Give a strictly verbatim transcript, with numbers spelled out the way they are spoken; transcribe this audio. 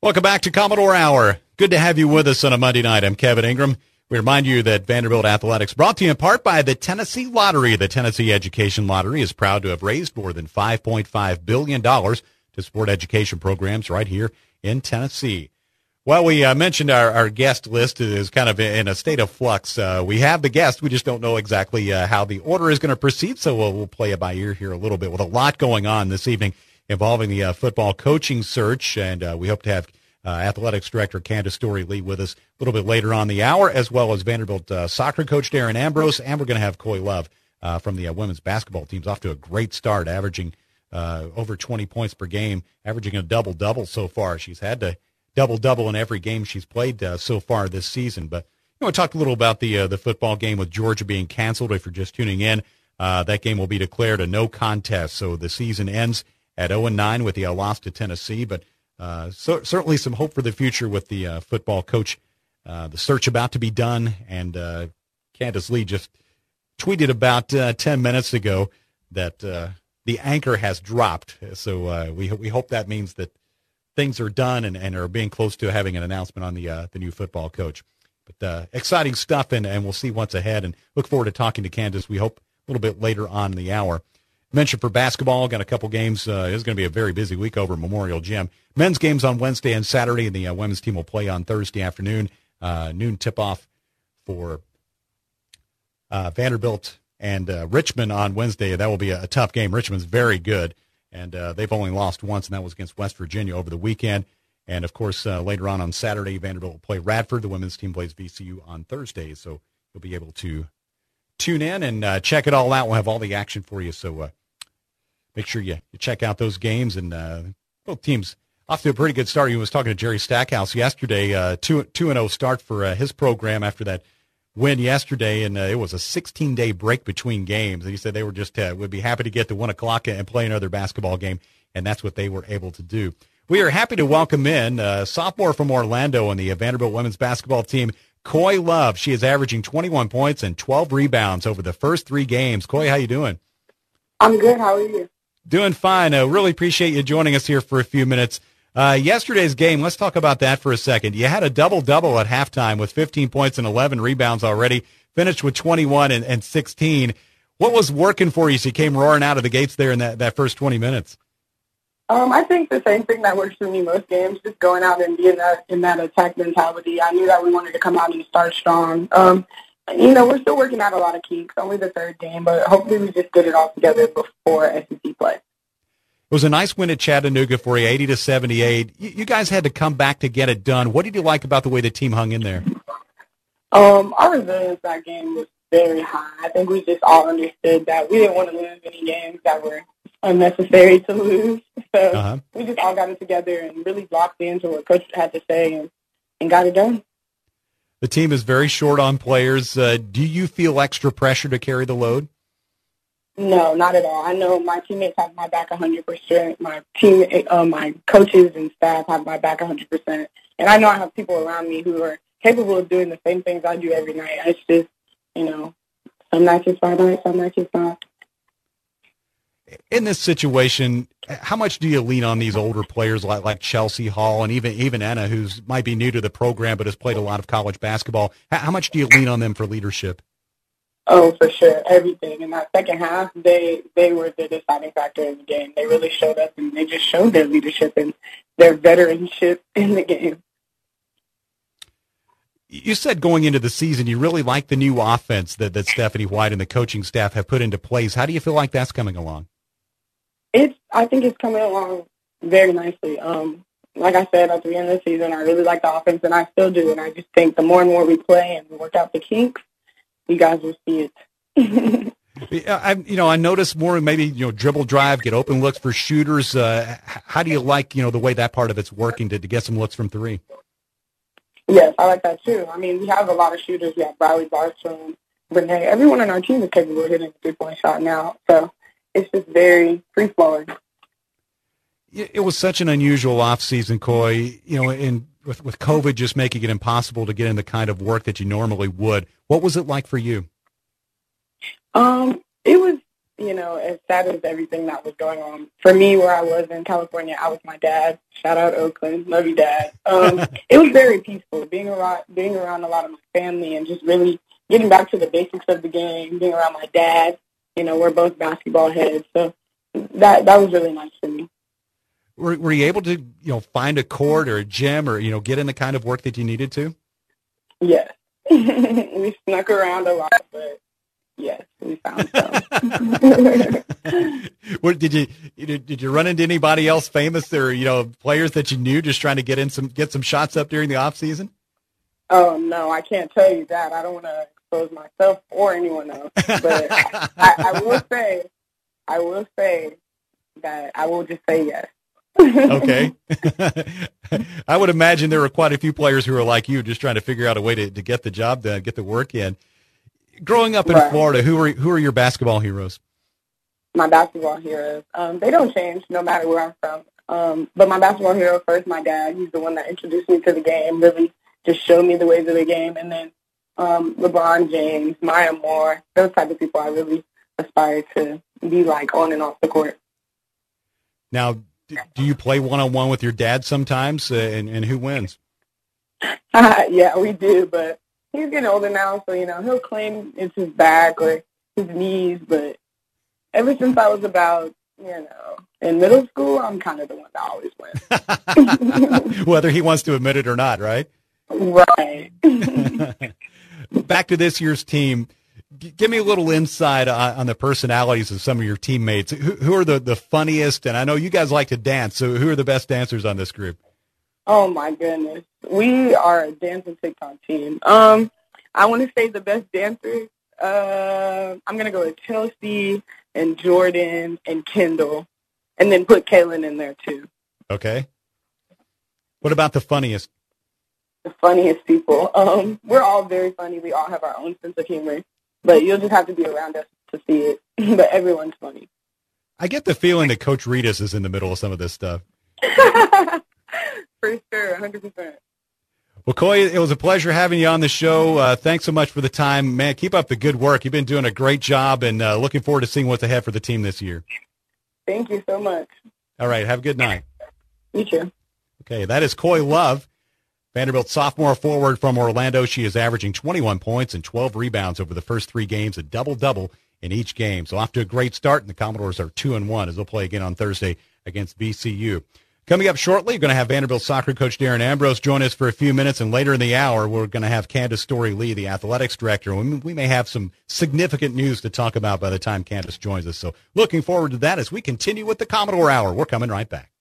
Welcome back to Commodore Hour. Good to have you with us on a Monday night. I'm Kevin Ingram. We remind you that Vanderbilt Athletics, brought to you in part by the Tennessee Lottery. The Tennessee Education Lottery is proud to have raised more than five point five billion dollars to support education programs right here in Tennessee. Well, we uh, mentioned our, our guest list is kind of in a state of flux. Uh, we have the guest. We just don't know exactly uh, how the order is going to proceed, so we'll, we'll play it by ear here a little bit with a lot going on this evening involving the uh, football coaching search, and uh, we hope to have uh, Athletics Director Candace Story-Lee with us a little bit later on the hour, as well as Vanderbilt uh, soccer coach Darren Ambrose, and we're going to have Coy Love uh, from the uh, women's basketball teams off to a great start, averaging uh, over twenty points per game, averaging a double-double so far. She's had to double-double in every game she's played uh, so far this season. But you know, we talked a little about the uh, the football game with Georgia being canceled. If you're just tuning in, uh, that game will be declared a no contest, so the season ends at oh and nine with the uh, loss to Tennessee, but uh, so, certainly some hope for the future with the uh, football coach, uh, the search about to be done, and uh, Candace Lee just tweeted about uh, ten minutes ago that uh, the anchor has dropped, so uh, we, we hope that means that things are done and, and are being close to having an announcement on the uh, the new football coach. But uh, exciting stuff, and, and we'll see what's ahead, and look forward to talking to Candace, we hope, a little bit later on in the hour. Mentioned for basketball, got a couple games. Uh, it's going to be a very busy week over Memorial Gym. Men's games on Wednesday and Saturday, and the uh, women's team will play on Thursday afternoon. Uh, noon tip-off for uh, Vanderbilt and uh, Richmond on Wednesday. That will be a, a tough game. Richmond's very good, and uh, they've only lost once, and that was against West Virginia over the weekend. And, of course, uh, later on on Saturday, Vanderbilt will play Radford. The women's team plays V C U on Thursday, so you'll be able to tune in and uh, check it all out. We'll have all the action for you, so uh, make sure you, you check out those games. And uh, both teams off to a pretty good start. He was talking to Jerry Stackhouse yesterday, uh, two two and zero start for uh, his program after that win yesterday, and uh, it was a sixteen day break between games. And he said they were just uh, would be happy to get to one o'clock and play another basketball game, and that's what they were able to do. We are happy to welcome in a sophomore from Orlando on the uh, Vanderbilt women's basketball team, Coy Love. She is averaging twenty-one points and twelve rebounds over the first three games. Coy, how you doing? I'm good. How are you? Doing fine. Uh, really appreciate you joining us here for a few minutes. Uh, yesterday's game, let's talk about that for a second. You had a double-double at halftime with fifteen points and eleven rebounds already, finished with twenty-one and, and sixteen. What was working for you as you came roaring out of the gates there in that, that first twenty minutes? Um, I think the same thing that works for me most games, just going out and being that, in that attack mentality. I knew that we wanted to come out and start strong. Um, you know, we're still working out a lot of kinks, only the third game, but hopefully we just get it all together before S E C play. It was a nice win at Chattanooga for you, eighty to seventy-eight. You, you guys had to come back to get it done. What did you like about the way the team hung in there? Um, our resilience that game was very high. I think we just all understood that we didn't want to lose any games that were unnecessary to lose. So uh-huh. we just all got it together and really locked into what Coach had to say and, and got it done. The team is very short on players. Uh, do you feel extra pressure to carry the load? No, not at all. I know my teammates have my back one hundred percent. My team, uh, my coaches and staff have my back one hundred percent. And I know I have people around me who are capable of doing the same things I do every night. It's just, you know, some nights it's five nights, some nights it's not. In this situation, how much do you lean on these older players like, like Chelsea Hall and even even Anna, who might be new to the program but has played a lot of college basketball? How, how much do you lean on them for leadership? Oh, for sure, everything. In that second half, they they were the deciding factor in the game. They really showed up, and they just showed their leadership and their veteranship in the game. You said going into the season you really like the new offense that, that Stephanie White and the coaching staff have put into place. How do you feel like that's coming along? It's. I think it's coming along very nicely. Um, like I said, at the end of the season, I really like the offense, and I still do. And I just think the more and more we play and work out the kinks, you guys will see it. I, you know, I noticed more maybe, you know, dribble drive, get open looks for shooters. Uh, how do you like, you know, the way that part of it's working to, to get some looks from three? Yes, I like that too. I mean, we have a lot of shooters. We have Riley Barstrom, Renee. Everyone on our team is capable of hitting a three-point shot now. So it's just very free-flowing. It was such an unusual off-season, Coy, you know, in with, with COVID just making it impossible to get in the kind of work that you normally would. What was it like for you? Um, it was you know, as sad as everything that was going on, for me, where I was in California, I was my dad. Shout out Oakland. Love you, Dad. Um, it was very peaceful, being around, being around a lot of my family and just really getting back to the basics of the game, being around my dad. You know, we're both basketball heads, so that that was really nice for me. Were, were you able to, you know, find a court or a gym or, you know, get in the kind of work that you needed to? Yes. We snuck around a lot, but yes, we found some. What, did you did you run into anybody else famous or, you know, players that you knew just trying to get in some get some shots up during the off season? Oh no, I can't tell you that. I don't want to expose myself or anyone else. But I, I will say, I will say that I will just say yes. Okay. I would imagine there were quite a few players who are like you, just trying to figure out a way to, to get the job done, get the work in. Growing up in Right. Florida, who are who are your basketball heroes? My basketball heroes, um, they don't change no matter where I'm from. Um, but my basketball hero first, my dad. He's the one that introduced me to the game, really just showed me the ways of the game. And then um, LeBron James, Maya Moore, those type of people I really aspire to be like on and off the court. Now, d- do you play one-on-one with your dad sometimes, uh, and, and who wins? Yeah, we do, but he's getting older now, so, you know, he'll claim it's his back or his knees, but ever since I was about, you know, in middle school, I'm kind of the one that always wins. Whether he wants to admit it or not, right? Right. Back to this year's team. G- give me a little insight on, on the personalities of some of your teammates. Who, who are the, the funniest? And I know you guys like to dance, so who are the best dancers on this group? Oh, my goodness. We are a dancing TikTok team. Um, I want to say the best dancers. Uh, I'm going to go with Chelsea and Jordan and Kendall, and then put Kaylin in there, too. Okay. What about the funniest? The funniest people. Um, we're all very funny. We all have our own sense of humor, but you'll just have to be around us to see it. But everyone's funny. I get the feeling that Coach Reedus is in the middle of some of this stuff. For sure, one hundred percent. Well, Coy, it was a pleasure having you on the show. Uh, thanks so much for the time. Man, keep up the good work. You've been doing a great job, and uh, looking forward to seeing what's ahead for the team this year. Thank you so much. All right, have a good night. You too. Okay, that is Coy Love, Vanderbilt sophomore forward from Orlando. She is averaging twenty-one points and twelve rebounds over the first three games, a double-double in each game. So off to a great start, and the Commodores are two and one as they'll play again on Thursday against V C U. Coming up shortly, we're going to have Vanderbilt soccer coach Darren Ambrose join us for a few minutes, and later in the hour, we're going to have Candace Story-Lee, the athletics director. We may have some significant news to talk about by the time Candace joins us. So looking forward to that as we continue with the Commodore Hour. We're coming right back.